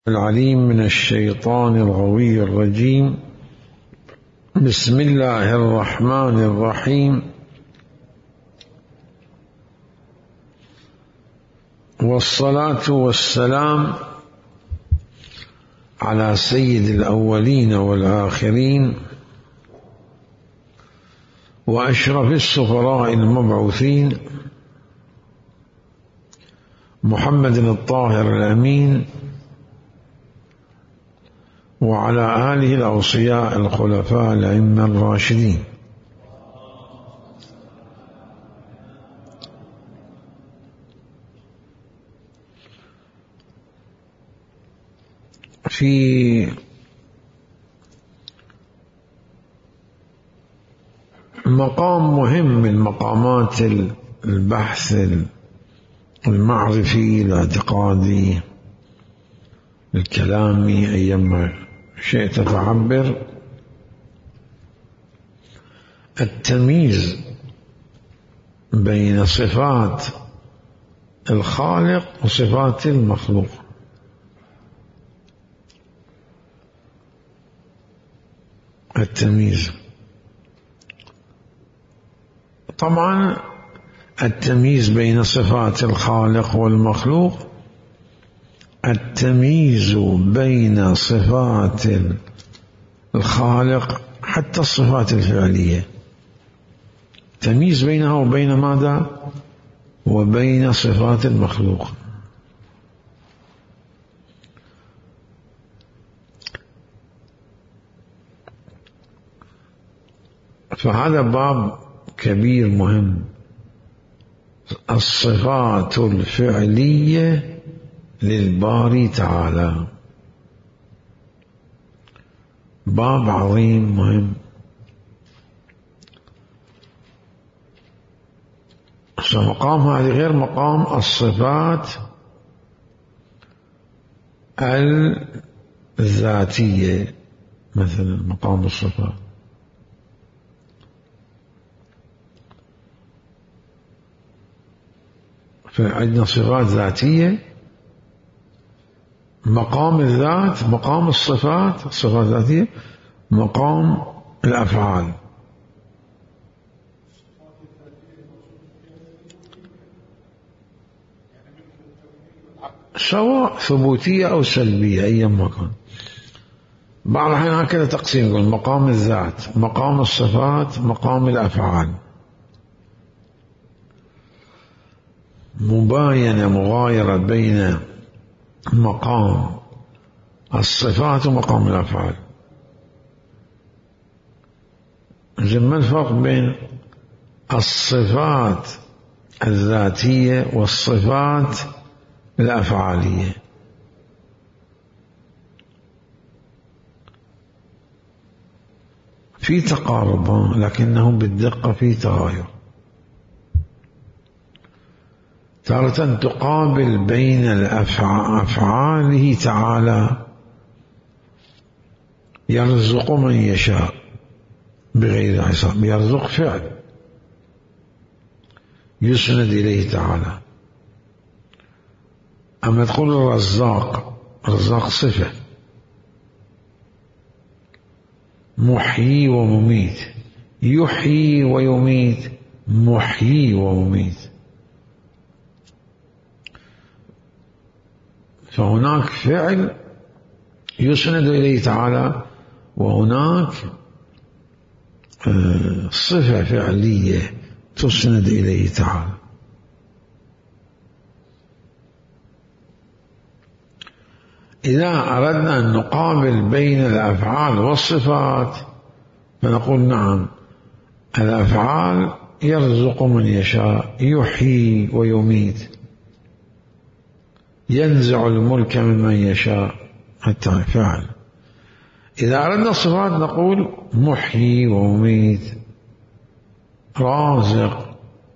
العليم من الشيطان الغوي الرجيم. بسم الله الرحمن الرحيم. والصلاة والسلام على سيد الأولين والآخرين وأشرف السفراء المبعوثين محمد الطاهر الأمين وعلى آله الأوصياء الخلفاء الأئمة الراشدين. في مقام مهم من مقامات البحث المعرفي الاعتقادي الكلامي أيما شئت تعبر، التمييز بين صفات الخالق وصفات المخلوق. التمييز طبعا التمييز بين صفات الخالق والمخلوق، التمييز بين صفات الخالق حتى الصفات الفعلية، تمييز بينها وبين ماذا؟ وبين صفات المخلوق. فهذا باب كبير مهم، الصفات الفعلية للباري تعالى، باب عظيم مهم. مقام هذه غير مقام الصفات الذاتية، مثلا مقام الصفات فعندنا صفات ذاتية، مقام الذات، مقام الصفات، الصفات الذاتية، مقام الأفعال. سواء ثبوتية أو سلبية أيما كان. بعض الأحيان هكذا تقسيم، يقول مقام الذات، مقام الصفات، مقام الأفعال، مباينة مغايرة بين مقام الصفات ومقام الأفعال. ما الفرق بين الصفات الذاتية والصفات الأفعالية؟ في تقارب لكنهم بالدقة في تغاير. تارة تقابل بين أفعاله تعالى، يرزق من يشاء بغير حساب، يرزق فعل يسند إليه تعالى. أما تقول الرزاق، رزاق صفة، محيي ومميت، يحيي ويميت، محيي ومميت. فهناك فعل يسند إليه تعالى، وهناك صفة فعلية تسند إليه تعالى. إذا أردنا أن نقابل بين الأفعال والصفات فنقول نعم، الأفعال يرزق من يشاء، يحيي ويميت، ينزع الملك ممن يشاء حتى فعل. إذا أردنا الصفات نقول محيي ومميت، رازق،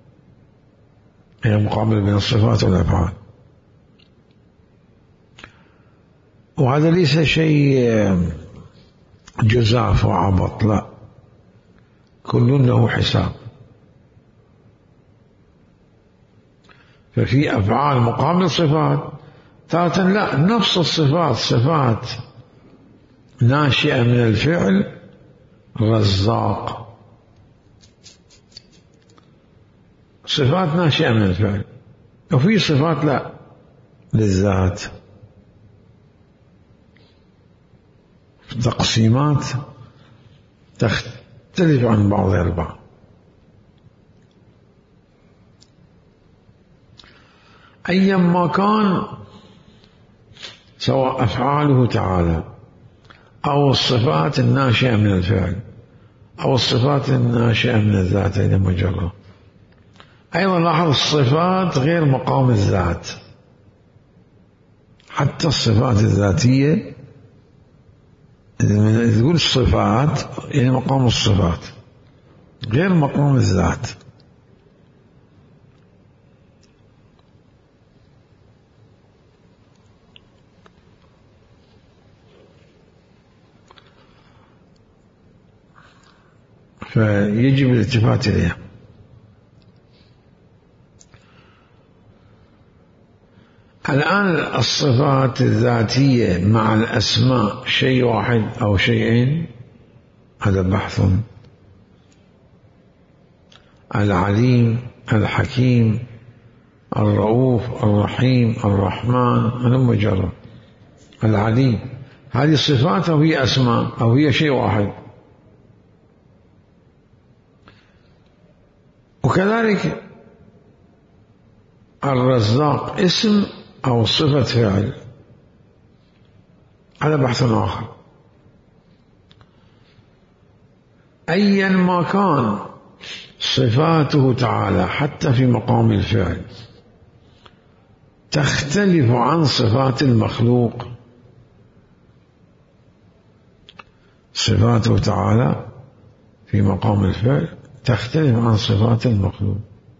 هي مقابل بين الصفات والأفعال. وهذا ليس شيء جزاف وعبط، لا، كل له حساب. ففي أفعال مقابل صفات، تارة لا، نفس الصفات، صفات ناشئة من الفعل، رزاق، صفات ناشئة من الفعل، وفي صفات لا للذات، تقسيمات تختلف عن بعضها البعض. أيما كان، سواء أفعاله تعالى أو الصفات الناشئة من الفعل أو الصفات الناشئة من الذات إذا مجرد. أيضا لاحظ الصفات غير مقام الذات، حتى الصفات الذاتية إذا تقول الصفات يعني مقام الصفات غير مقام الذات. فيجب الالتفات إليها. الآن الصفات الذاتية مع الأسماء شيء واحد أو شيئين، هذا بحث. العليم، الحكيم، الرؤوف، الرحيم، الرحمن، هذا مجرد. العليم هذه صفات أو هي أسماء أو هي شيء واحد. وكذلك الرزاق اسم أو صفة فعل، هذا بحث آخر. أيا ما كان صفاته تعالى حتى في مقام الفعل تختلف عن صفات المخلوق. صفاته تعالى في مقام الفعل تختلف عن صفات المخلوق.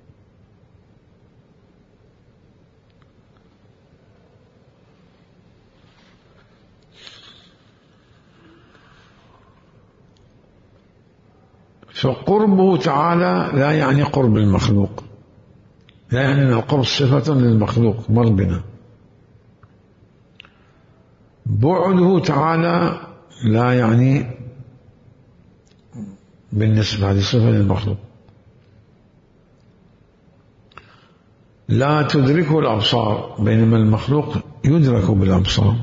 فقربه تعالى لا يعني قرب المخلوق، لا يعني أن القرب صفة للمخلوق مر بنا. بعده تعالى لا يعني بالنسبة هذه صفة للمخلوق. لا تدركه الأبصار بينما المخلوق يدرك بالأبصار.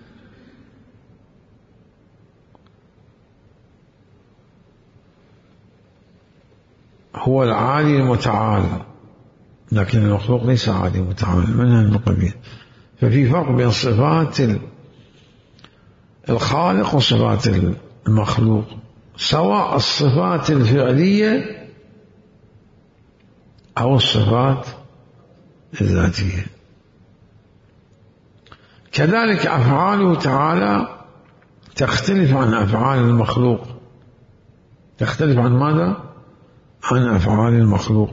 هو العالي المتعال لكن المخلوق ليس عالي متعال، من هذا القبيل. ففي فرق بين صفات الخالق وصفات المخلوق، سواء الصفات الفعلية أو الصفات الذاتية. كذلك أفعاله تعالى تختلف عن أفعال المخلوق. تختلف عن ماذا؟ عن أفعال المخلوق.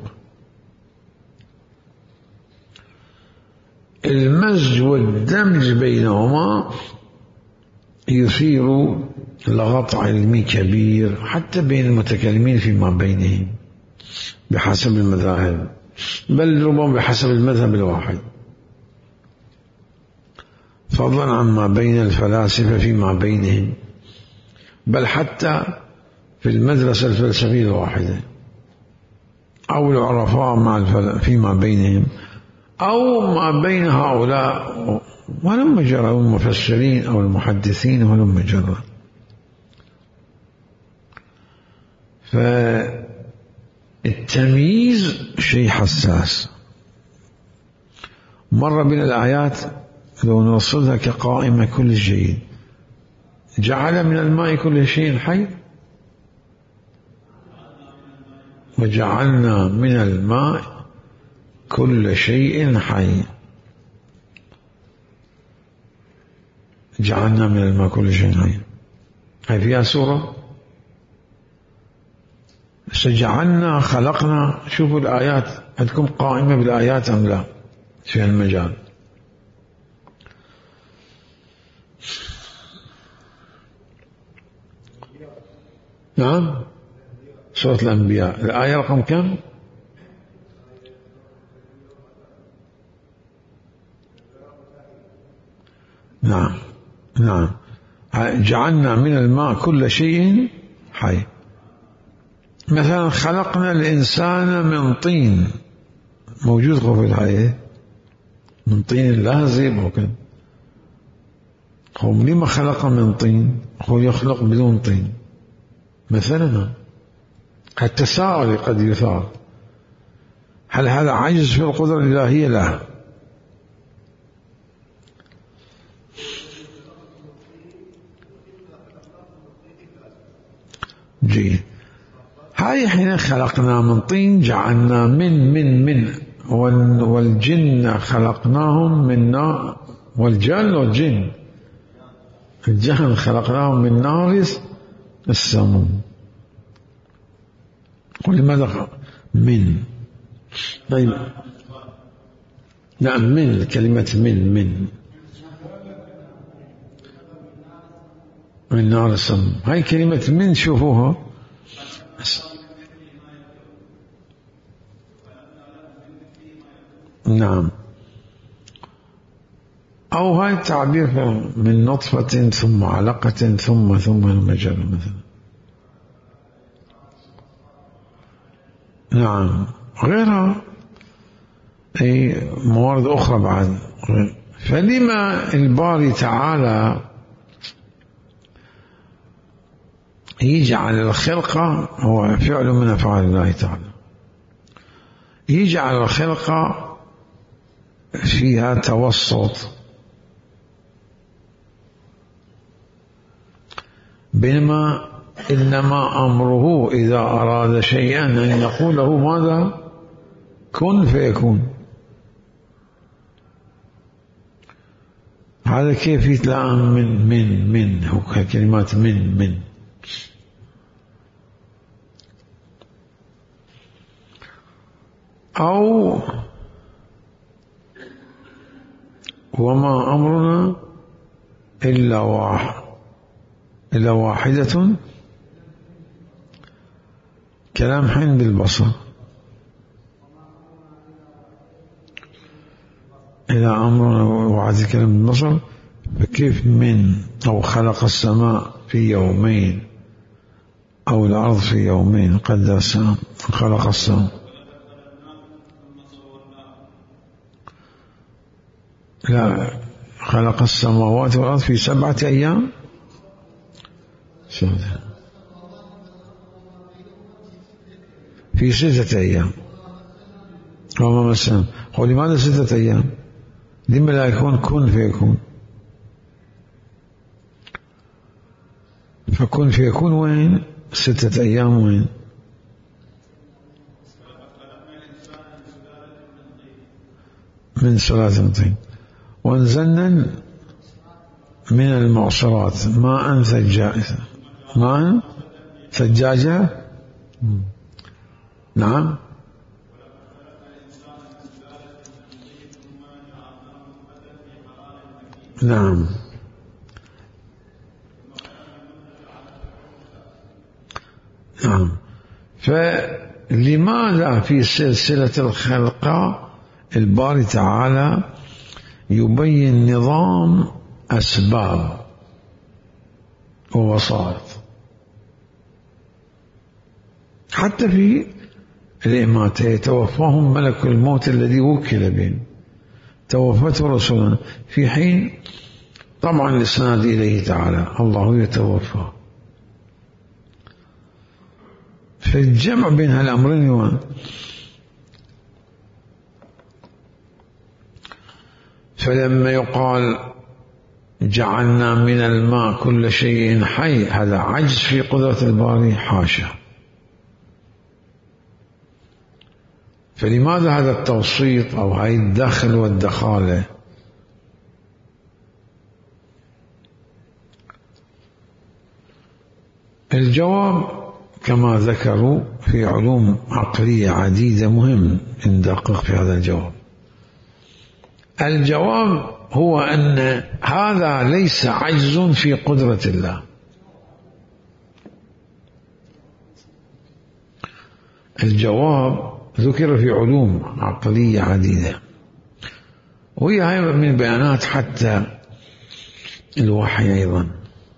المزج والدمج بينهما يثير لغط علمي كبير حتى بين المتكلمين فيما بينهم بحسب المذاهب، بل ربما بحسب المذهب الواحد، فضلا عما بين الفلاسفة فيما بينهم، بل حتى في المدرسة الفلسفية الواحدة أو العرفاء فيما بينهم أو ما بين هؤلاء ولم جرى المفسرين أو المحدثين ولم جرى. فالتمييز شيء حساس. مرة بين الآيات لو نوصلها كقائمة كل شيء، جعل من الماء كل شيء حي وجعلنا من الماء كل شيء حي. جعلنا من الماء كل شيء حي، هاي فيها سورة. سجعلنا خلقنا. شوفوا الآيات عندكم قائمة بالآيات أم لا في المجال؟ نعم، سورة الأنبياء الآية رقم كم؟ نعم، جعلنا من الماء كل شيء حي. مثلا خلقنا الإنسان من طين، موجود في الحياة من طين لازب وكذا. هم لما خلق من طين؟ هو يخلق بدون طين مثلا. التساؤل قد يثار، هل هذا عجز في القدرة الإلهية؟ لا. جيد. هاي حين خلقنا من طين جعلنا من والجن خلقناهم من نار، والجن الجن خلقناهم من نار السموم. ولماذا من؟ طيب نعم، من كلمة من نار السموم. هاي كلمة من شوفوها، نعم. أو هاي التعبير من نطفة ثم علقة ثم المجرى مثلا. نعم، غيرها أي موارد أخرى بعد. فلما الباري تعالى يجعل الخلقة، هو فعل من أفعال الله تعالى، يجعل الخلقة فيها توسط، بينما إنما أمره إذا أراد شيئا أن يقول له ماذا؟ كن فيكون. هذا كيف يتلائم من هو كلمات من أو وما أمرنا إلا واحدة، كلام حين بالبصر. إلى أمرنا وعد كلام بالبصر، فكيف من أو خلق السماء في يومين أو الأرض في يومين قدر السماء خلق السماء. لا، خلق السماوات والأرض في 7 أيام. في 6 أيام وما مسنا. هو لماذا 6 أيام؟ لما لا يكون كن فيكون؟ فكن فيكون وين؟ 6 أيام وين؟ من سلالة طين، وانزلنا من المعصرات ماء ثجاجا. نعم، نعم. نعم. فلماذا في سلسلة الخلق الباري تعالى يبين نظام أسباب ووسائط؟ حتى في الإماتة يتوفاهم ملك الموت الذي وكل بهم، توفته رسولنا، في حين طبعا الإسناد إليه تعالى الله يتوفى. فالجمع بين هالأمرين فلما يقال جعلنا من الماء كل شيء حي، هذا عجز في قدرة الباري؟ حاشا. فلماذا هذا التوسيط أو هاي الدخل والدخالة؟ الجواب كما ذكروا في علوم عقلية عديدة، مهم ندقق في هذا الجواب. الجواب هو أن هذا ليس عجز في قدرة الله. الجواب ذكر في علوم عقلية عديدة، وهي من بيانات حتى الوحي أيضا.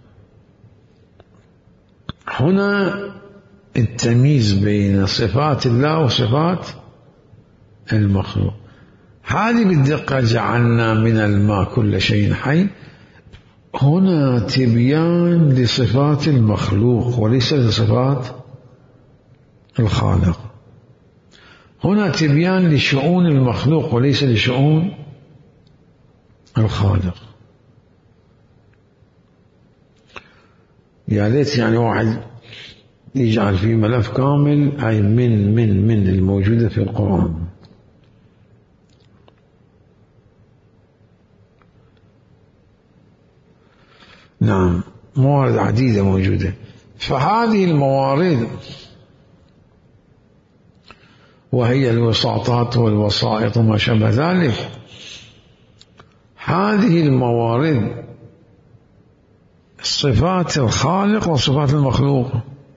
هنا التمييز بين صفات الله وصفات المخلوق. هذه بالدقة جعلنا من الماء كل شيء حي، هنا تبيان لصفات المخلوق وليس لصفات الخالق. هنا تبيان لشؤون المخلوق وليس لشؤون الخالق. يا ليت يعني واحد يجعل في ملف كامل أي من الموجودة في القرآن. نعم، موارد عديدة موجودة. فهذه الموارد وهي الوساطات والوسائط وما شابه ذلك، هذه الموارد صفات الخالق وصفات المخلوق.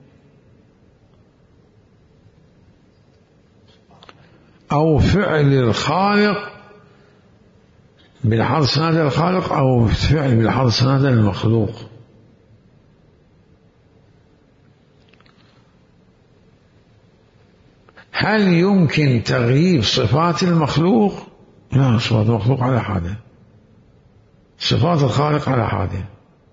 أو فعل الخالق بالحظ سند الخالق أو فعل بالحظ سند المخلوق. هل يمكن تغييب صفات المخلوق؟ لا، صفات المخلوق على حاله، صفات الخالق على حاله.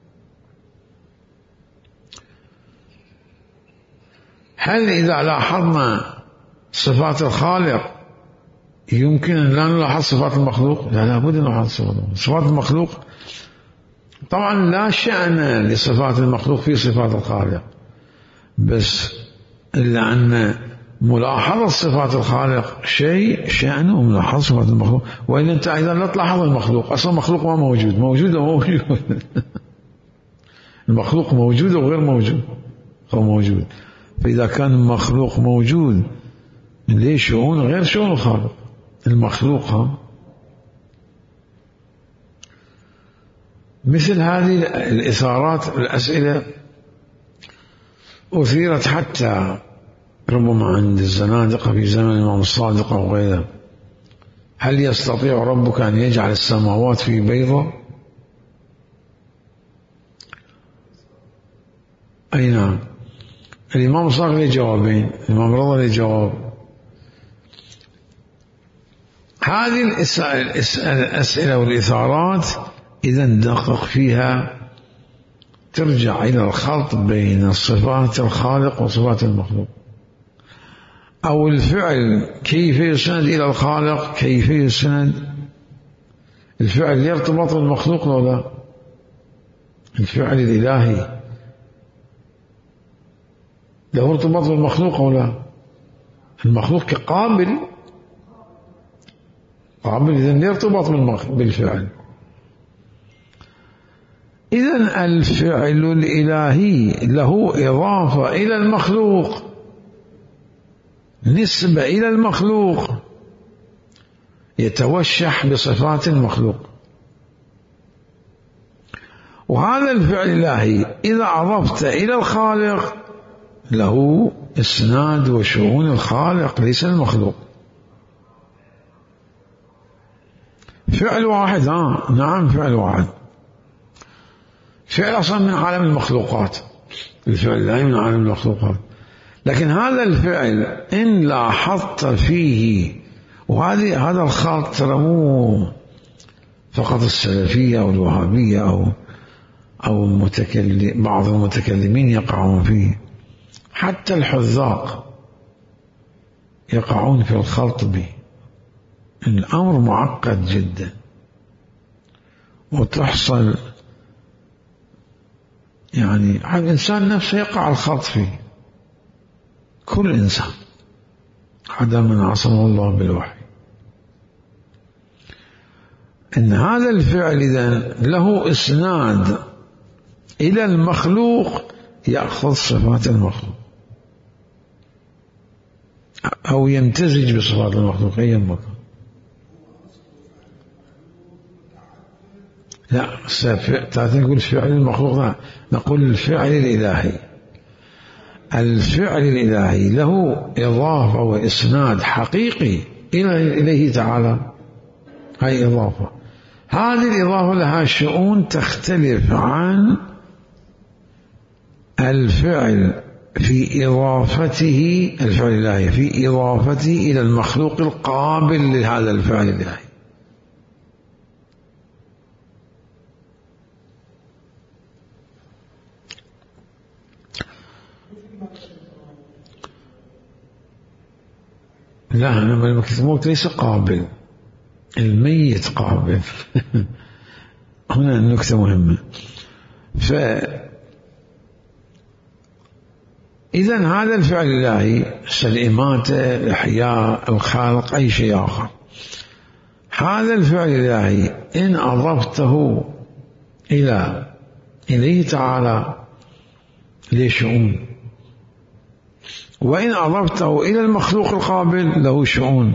هل إذا لاحظنا صفات الخالق يمكن أن لا نلاحظ صفات المخلوق؟ لا، لابد أن نلاحظ صفات المخلوق. صفات المخلوق طبعا لا شأن لصفات المخلوق في صفات الخالق، بس إلا أن ملاحظة صفات الخالق شيء شأنه ملاحظة صفات المخلوق، وإلا أنت أيضا لا تلاحظ المخلوق. أصلا المخلوق ما موجود، موجود وموجود. المخلوق موجود وغير موجود، هو موجود. فإذا كان المخلوق موجود ليه شؤون غير شؤون الخالق. المخلوق مثل هذه الإثارات، الأسئلة أثيرت حتى ربما عند الزنادقة في زمن الإمام الصادق أو غيره. هل يستطيع ربك أن يجعل السماوات في بيضة؟ أي نعم. الإمام الصادق له جوابين، الإمام رضا له جواب. هذه الأسئلة والإثارات إذا ندقق فيها ترجع إلى الخلط بين صفات الخالق وصفات المخلوق. أو الفعل كيف يسند إلى الخالق، كيف يسند الفعل يرتبط بالمخلوق ولا لا؟ الفعل الإلهي له ارتباط بالمخلوق أو لا؟ المخلوق كقابل إذن يرتبط بالفعل. إذن الفعل الإلهي له إضافة إلى المخلوق، نسبة إلى المخلوق، يتوشح بصفات المخلوق. وهذا الفعل الإلهي إذا أضفت إلى الخالق له إسناد وشؤون الخالق ليس المخلوق. فعل واحد، نعم فعل واحد، فعل أصلا من عالم المخلوقات، الفعل الإلهي من عالم المخلوقات. لكن هذا الفعل إن لاحظت فيه، هذا الخلط ترى مو فقط السلفية أو الوهابية أو بعض المتكلمين يقعون فيه، حتى الحذاق يقعون في الخلط به. الأمر معقد جدا، وتحصل يعني الإنسان نفسه يقع الخلط فيه، كل إنسان حتى من عصمه الله بالوحي. إن هذا الفعل إذن له إسناد إلى المخلوق يأخذ صفات المخلوق أو يمتزج بصفات المخلوق أي مكان. لا، نقول فعل المخلوق، لا، نقول الفعل الإلهي. الفعل الإلهي له إضافة وإسناد حقيقي إليه تعالى، هاي إضافة. هذه الإضافة لها شؤون تختلف عن الفعل في إضافته، الفعل الإلهي في إضافته إلى المخلوق القابل لهذا الفعل الإلهي. لا، الموت ليس قابل، الميت قابل. هنا النكتة مهمة. إذن هذا الفعل الإلهي، الإماتة، الإحياء، الخلق، أي شيء آخر، هذا الفعل الإلهي إن أضفته إليه تعالى له شؤون، وإن أضفته إلى المخلوق القابل له شؤون.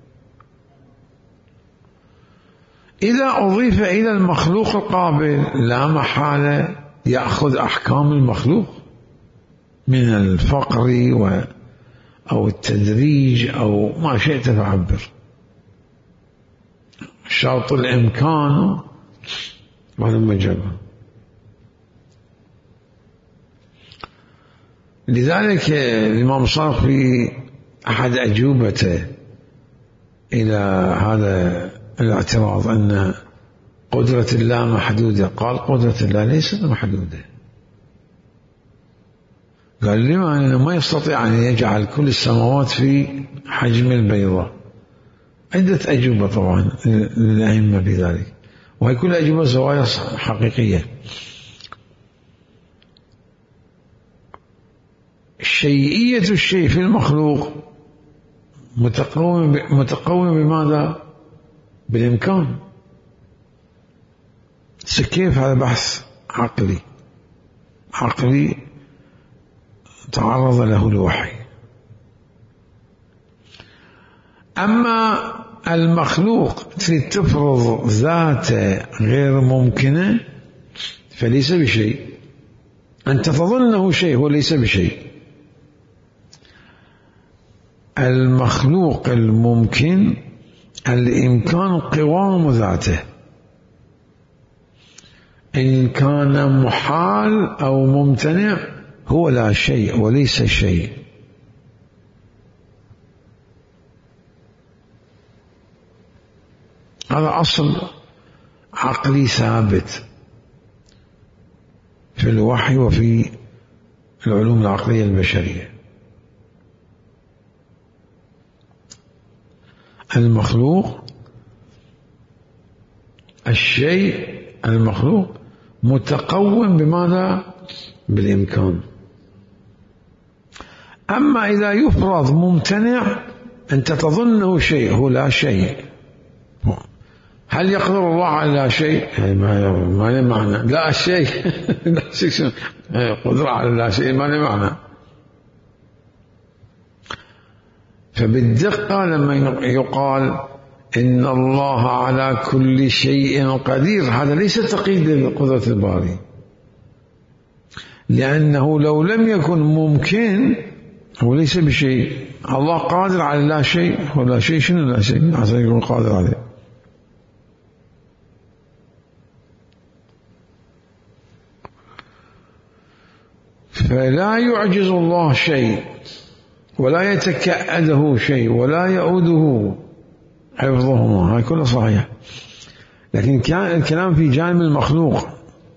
إذا أضيف إلى المخلوق القابل لا محالة يأخذ أحكام المخلوق من الفقر أو التدريج أو ما شئت فعبر، شرط الإمكان وهذا مجرد. لذلك الإمام صادق في أحد أجوبته إلى هذا الاعتراض أن قدرة الله محدودة، قال قدرة الله ليست محدودة. قال لما؟ أنه ما يستطيع أن يجعل كل السماوات في حجم البيضة. عدة أجوبة طبعا للأئمة في ذلك، وهي كل أجوبة زوايا حقيقية. شيئية الشيء في المخلوق متقوم بماذا؟ بالإمكان. كيف؟ هذا بحث عقلي تعرض له الوحي. أما المخلوق تفرض ذاته غير ممكنة فليس بشيء، أنت تظنه شيء هو ليس بشيء. المخلوق الممكن الإمكان قوام ذاته، إن كان محال أو ممتنع هو لا شيء وليس شيء. هذا أصل عقلي ثابت في الوحي وفي العلوم العقلية البشرية. المخلوق الشيء المخلوق متقوم بماذا؟ بالإمكان. أما إذا يفرض ممتنع أنت تظنه شيء هو لا شيء. هل يقدر الله على لا شيء؟ ما له معنى. لا شيء لا شيء، قدرة على لا شيء ما له معنى. فبالدقة لما يقال إن الله على كل شيء قدير، هذا ليس تقييد لقدرة الباري، لأنه لو لم يكن ممكن هو ليس بشيء. الله قادر على لا شيء، ولا شيء شنو لا شيء عشان يكون قادر عليه. فلا يعجز الله شيء ولا يتكأده شيء ولا يؤوده حفظهما، هاي كله صحيح. لكن كان الكلام في جانب المخلوق.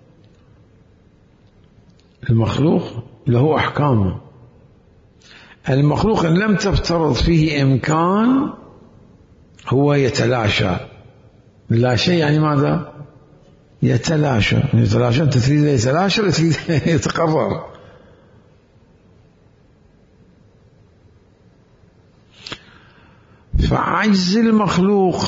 المخلوق له أحكامه. المخلوق إن لم تفترض فيه إمكان هو يتلاشى. لا شيء يعني ماذا؟ يتلاشى. يتلاشى، أنت تريد يتلاشى ولا تريد يتقرر؟ فعجز المخلوق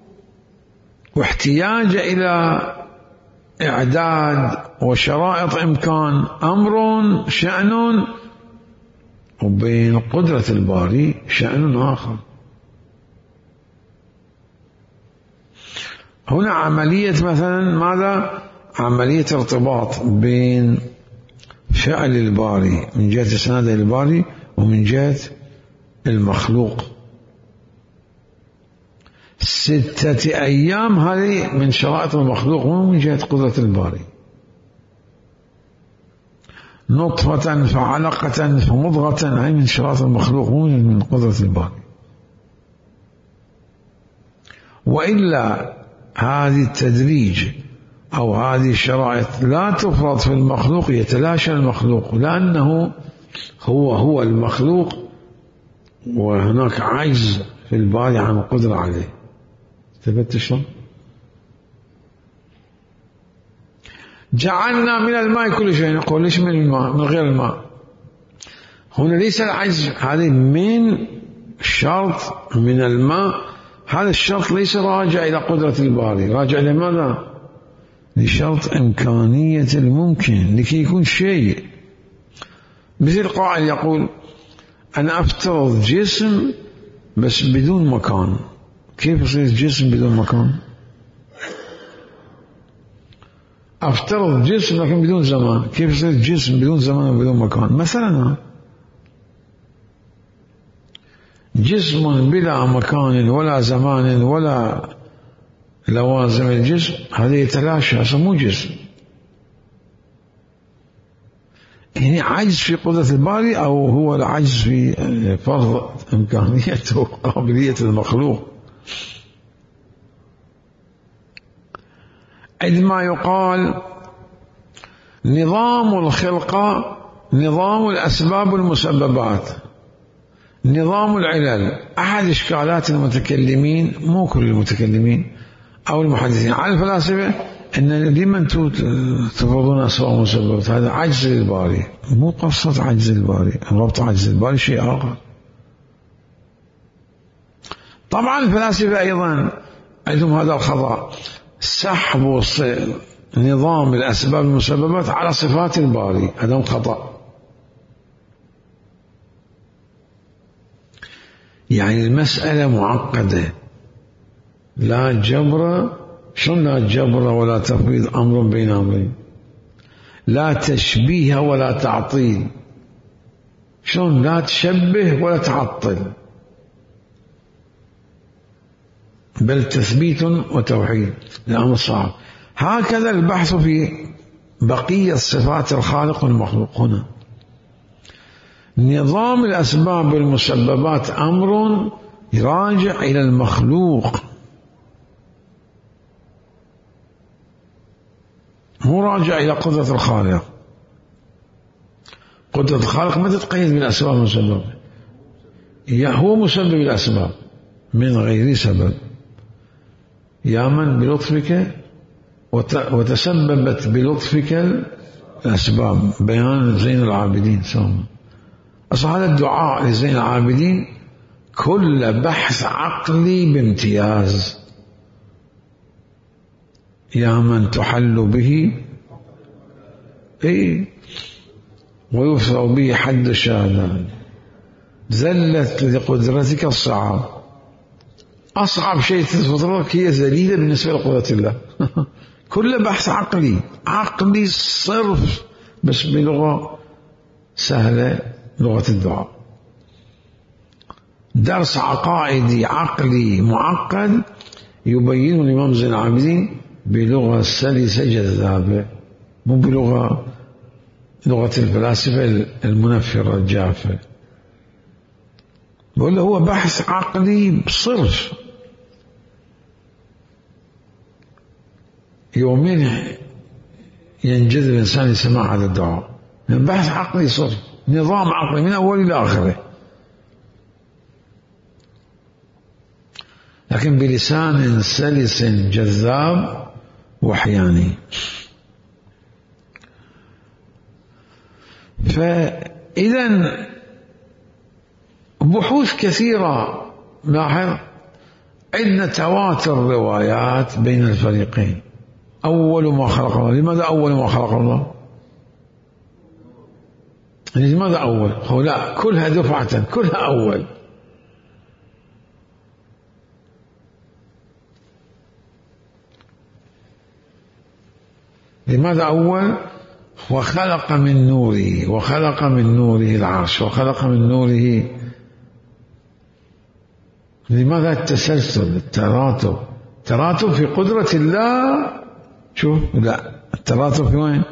واحتياج إلى إعداد وشرائط إمكان أمر شأن، وبين قدرة الباري شأن آخر. هنا عملية مثلا ماذا؟ عملية ارتباط بين فعل الباري من جهة إسناد الباري ومن جهة المخلوق. 6 أيام هذه من شرائط المخلوق، مو من جهة قدرة الباري. نطفة فعلقة فمضغة، هي من شرائط المخلوق مو من قدرة الباري. وإلا هذه التدريج أو هذه الشرائط لا تفرض في المخلوق، يتلاشى المخلوق، لأنه هو المخلوق وهناك عجز في الباري عن القدرة عليه. ثبت شلون؟ جعلنا من الماء كل شيء، نقول ليش من الماء من غير الماء؟ هنا ليس العجز، هذه من شرط من الماء. هذا الشرط ليس راجع إلى قدرة الباري، راجع لماذا؟ لشرط إمكانية الممكن لكي يكون شيء. مثل قائل يقول أنا أفترض جسم بس بدون مكان. كيف يصير جسم بدون مكان؟ أفترض جسم لكن بدون زمان. كيف يصير جسم بدون زمان وبدون مكان؟ مثلا جسم بلا مكان ولا زمان ولا لوازم الجسم، هذا يتلاشى، هذا مو جسم. يعني عجز في قدرة الباري، أو هو العجز في فرض إمكانية وقابلية المخلوق. عندما يقال نظام الخلقة نظام الأسباب والمسببات، نظام العلل، أحد إشكالات المتكلمين، مو كل المتكلمين أو المحدثين، على الفلاسفة أن لمن تفرضون أسباب ومسببات؟ هذا عجز الباري، مو قصة عجز الباري، ربط عجز الباري شيء آخر. طبعا الفلاسفة أيضا عندهم هذا الخطأ، سحبوا نظام الأسباب والمسببات على صفات الباري، هذا خطأ. يعني المسألة معقدة، لا جبر. شلون لا جبر ولا تفويض؟ أمر بين أمرين. لا تشبيه ولا تعطيل. شلون لا تشبه ولا تعطل، بل تثبيت وتوحيد. الأمر صعب. هكذا البحث في بقية صفات الخالق والمخلوق. هنا نظام الأسباب والمسببات أمر يراجع إلى المخلوق، مو راجع إلى قدرة الخالق. قدرة الخالق ما تتقيد بالأسباب والمسببات، هو مسبب الأسباب من غير سبب. يا من بلطفك وتسببت بلطفك الأسباب. بيان زين العابدين سامة. أصل هذا الدعاء لزين العابدين كل بحث عقلي بامتياز. يا من تحل به ويفرغ به حد الشهادات، ذلت لقدرتك الصعاب. أصعب شيء تفطرك هي ذليلة بالنسبة لقدرة الله. كل بحث عقلي صرف، بس بلغة سهلة، لغة الدعاء. درس عقائدي عقلي معقد يبين الإمام زين العابدين بلغة سلسة جذابة، مو بلغة الفلاسفة المنفرة الجافة. ولا هو بحث عقلي صرف. يومين ينجذب الإنسان لسماع هذا الدعاء. بحث عقلي صرف، نظام عقلي من أول إلى آخره، لكن بلسان سلس جذاب وحياني. فإذا بحوث كثيرة. لاحظ عندنا تواتر روايات بين الفريقين. أول ما خلق الله. لماذا أول ما خلق الله؟ لماذا أول؟ هو لا، كلها دفعة، كلها أول. لماذا أول؟ وخلق من نوره، وخلق من نوره العرش، وخلق من نوره لماذا التسلسل التراتب؟ التراتب في قدرة الله. شوف، لا، التراتب في وين؟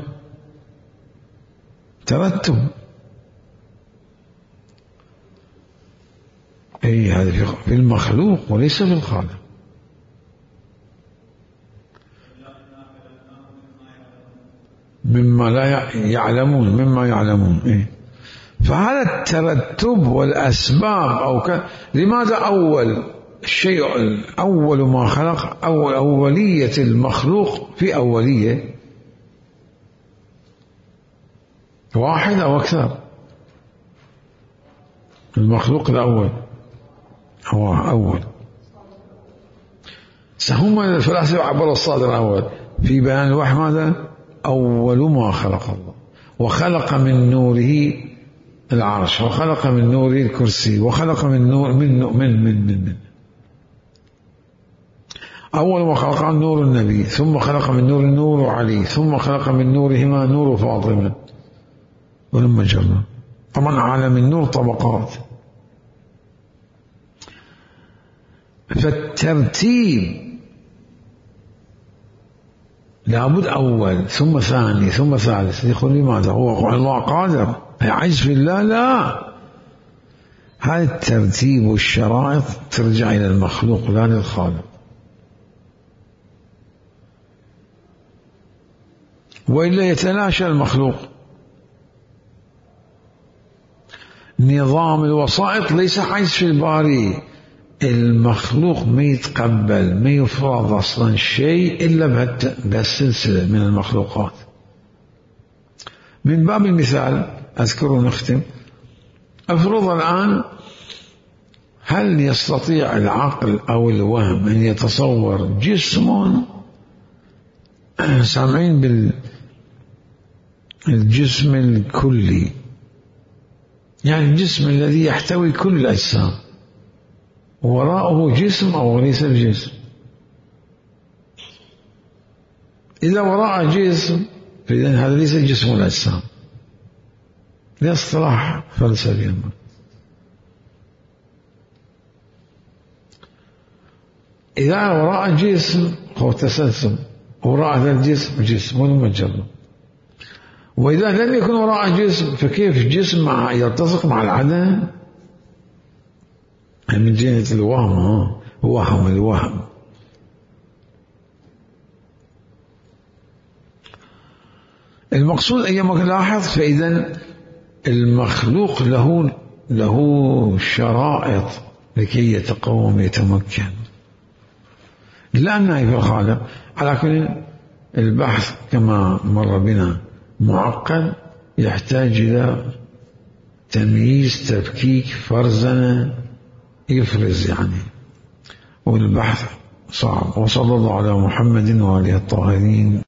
ترتب. أي هذا في المخلوق وليس في الخالق. مما لا يعلمون، مما يعلمون. إيه؟ فهذا الترتب والأسباب لماذا أول الشيء، أول ما خلق، أولية المخلوق في أولية واحد أو أكثر. المخلوق الأول هو أول. هم الفلاسفة عبروا الصادر الأول في بيان الوحي ماذا؟ أول ما خلق الله، وخلق من نوره العرش، وخلق من نوره الكرسي، وخلق من نور من أول ما خلق نور النبي، ثم خلق من نور علي، ثم خلق من نورهما نور فاطمة ولما جرى. طبعا عالم النور طبقات. فالترتيب لابد أول ثم ثاني ثم ثالث. يقول لماذا؟ هو الله قادر، عجز في الله؟ لا، هذا الترتيب والشرائط ترجع إلى المخلوق لا للخالق. وإلا يتلاشى المخلوق. نظام الوسائط ليس عجز في الباري. المخلوق ما يتقبل، ما يفرض أصلا شيء إلا بهالسلسلة من المخلوقات. من باب المثال أذكر ونختم. أفرض الآن، هل يستطيع العقل أو الوهم أن يتصور جسم، سامعين بالجسم الكلي، يعني الجسم الذي يحتوي كل الأجسام، وراءه جسم أو ليس الجسم؟ إذا وراء جسم فإذن هذا ليس جسم الأجسام، لاصطلاح فلسفي. إذا وراء جسم هو تسلسل، وراء هذا الجسم جسم والمجرد. وإذا لم يكن وراء جسم فكيف جسم يلتصق مع العدم؟ من جهة الوهم، وهم الوهم. المقصود أيما لاحظ، فإذا المخلوق له شرائط لكي يتقوم يتمكن، لا نائب الخالق. على كل البحث كما مر بنا معقد، يحتاج إلى تمييز، تفكيك، فرزنة، يفرز يعني، والبحث صعب. وصلى الله على محمد وآله الطاهرين.